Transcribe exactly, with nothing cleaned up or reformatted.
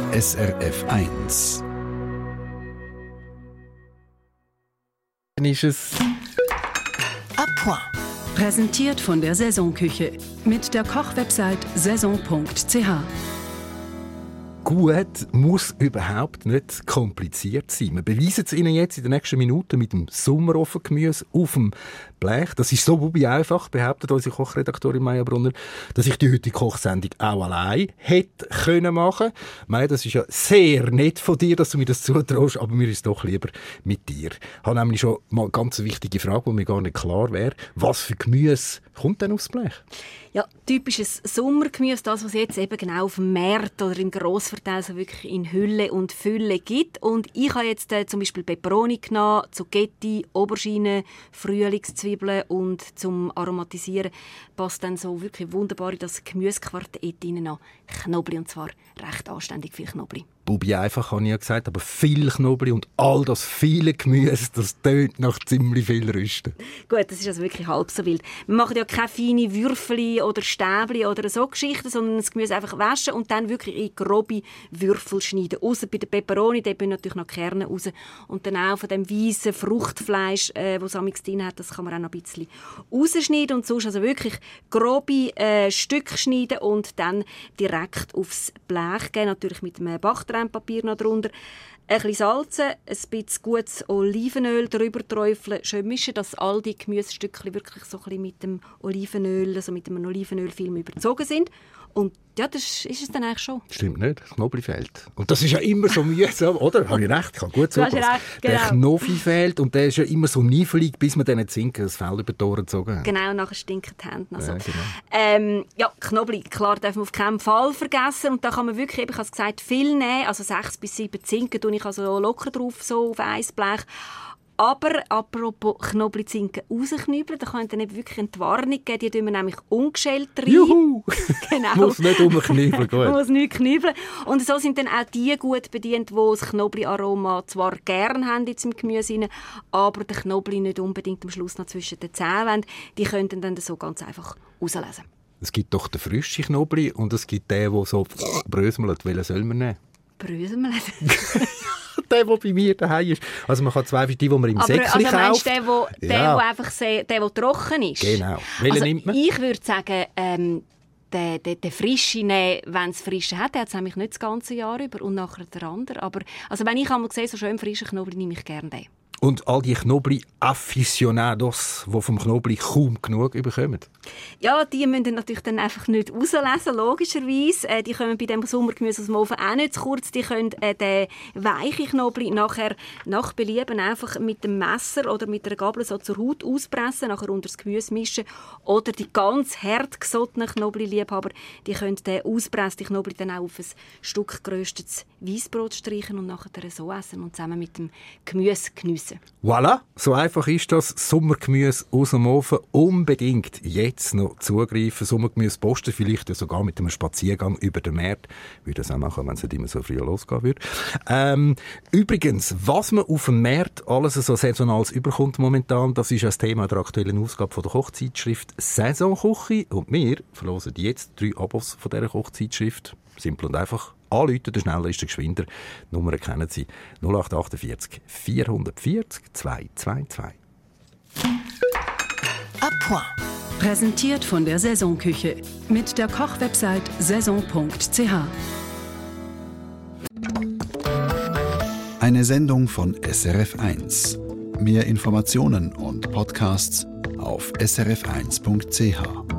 S R F eins. Ist es A point. Präsentiert von der Saisonküche mit der Kochwebsite saison punkt c h. Gut muss überhaupt nicht kompliziert sein. Wir beweisen es Ihnen jetzt in den nächsten Minuten mit dem Sommerofengemüse auf dem Blech. Das ist so wie einfach, behauptet unsere Kochredaktorin Maja Brunner, dass ich die heutige Kochsendung auch allein hätte können machen. Maja, das ist ja sehr nett von dir, dass du mir das zutraust, aber mir ist doch lieber mit dir. Ich habe nämlich schon mal eine ganz wichtige Frage, die mir gar nicht klar wäre. Was für Gemüse kommt denn aufs Blech? Ja, typisches Sommergemüse, das, was es jetzt eben genau auf dem Markt oder im Grossverteil so wirklich in Hülle und Fülle gibt. Und ich habe jetzt äh, zum Beispiel Peperoni genommen, Zucchetti, Aubergine, Frühlingszwiebeln und zum Aromatisieren passt dann so wirklich wunderbar in das Gemüsequartett rein noch Knoblauch, und zwar recht anständig viel Knoblauch. Bubi einfach, habe ich ja gesagt, aber viel Knoblauch und all das viele Gemüse, das tönt nach ziemlich viel Rüsten. Gut, das ist also wirklich halb so wild. Wir machen ja keine feinen Würfel oder Stäbchen oder so Geschichten, sondern das Gemüse einfach waschen und dann wirklich in grobe Würfel schneiden. Ausser bei der Peperoni, da gehen natürlich noch Kerne raus. Und dann auch von dem weißen Fruchtfleisch, äh, das es drin hat, das kann man auch noch ein bisschen rausschneiden. Und sonst also wirklich grobe äh, Stücke schneiden und dann direkt aufs Blech geben. Natürlich mit einem Backtrennpapier noch drunter. Ein bisschen salzen, ein bisschen gutes Olivenöl drüber träufeln, schön mischen, dass all die Gemüsestückchen wirklich so ein bisschen mit dem Olivenöl, also mit dem Olivenölfilm überzogen sind. Und ja, das ist es dann eigentlich schon. Stimmt nicht, Knoblauch fehlt. Und das ist ja immer so mühsam, oder? Habe ich recht? Ich habe gut zugelassen. Genau. Der Knofi fehlt und der ist ja immer so niefelig, bis man dann Zinken das Fell über die Ohren gezogen hat. Genau, nachher stinken die Hände noch so. Ja, genau. ähm, ja, Knoblauch, klar, darf man auf keinen Fall vergessen. Und da kann man wirklich, ich habe es gesagt, viel nehmen. Also sechs bis sieben Zinken tue ich also locker drauf, so auf ein Blech. Aber apropos Knoblauchzinken rausknübeln, da kann dann eben wirklich eine Warnung geben, die tun wir nämlich ungeschält rein. Juhu! Genau. Muss nicht umknübeln, gut. Muss nicht knübeln. Und so sind dann auch die gut bedient, die das Knoblaucharoma zwar gerne haben jetzt im Gemüse rein, aber den Knoblauch nicht unbedingt am Schluss noch zwischen den Zähnen wollen. Die könnten dann so ganz einfach rauslesen. Es gibt doch den frischen Knoblauch und es gibt den, der so bröselt. Welchen soll man nehmen? Bröseln? Der, der bei mir daheim ist. Also man kann zwei die, die man im Säckchen kauft. Also meinst du den, der, der, ja. der einfach sehr, der, der trocken ist? Genau. Welchen also nimmt man? Ich würde sagen, ähm, den, den, den frischen nehmen, wenn es frische hat. Der hat es nämlich nicht das ganze Jahr über und nachher der andere. Aber also wenn ich einmal sehe, so schön frischen Knoblauch, nehme ich gerne den. Und all die Knoblauch-Aficionados, die vom Knoblauch kaum genug bekommen? Ja, die müssen natürlich dann einfach nicht rauslesen, logischerweise. Äh, die kommen bei dem Sommergemüse aus dem Ofen auch nicht zu kurz. Die können äh, den weichen Knoblauch nachher nach Belieben einfach mit dem Messer oder mit einer Gabel so zur Haut auspressen, nachher unter das Gemüse mischen. Oder die ganz hart gesottenen Knoblauchliebhaber, die können den auspressten Knoblauch dann auch auf ein Stück geröstetes Weissbrot streichen und nachher so essen und zusammen mit dem Gemüse geniessen. Voilà, so einfach ist das. Sommergemüse aus dem Ofen. Unbedingt jetzt noch zugreifen. Sommergemüse posten, vielleicht ja sogar mit einem Spaziergang über den Markt. Ich würde das auch machen, wenn es nicht immer so früh losgehen würde. Ähm, übrigens, was man auf dem Markt alles so Saisonales überkommt momentan, das ist das Thema der aktuellen Ausgabe von der Kochzeitschrift «Saisonküche». Und wir verlosen jetzt drei Abos von dieser Kochzeitschrift. Simpel und einfach. Anrufen, der schneller ist der geschwinder. Die Nummer kennen Sie. null acht achtundvierzig vierhundertvierzig zweihundertzweiundzwanzig. A point. Präsentiert von der Saisonküche mit der Kochwebsite saison punkt c h. Eine Sendung von S R F eins. Mehr Informationen und Podcasts auf s r f eins punkt c h.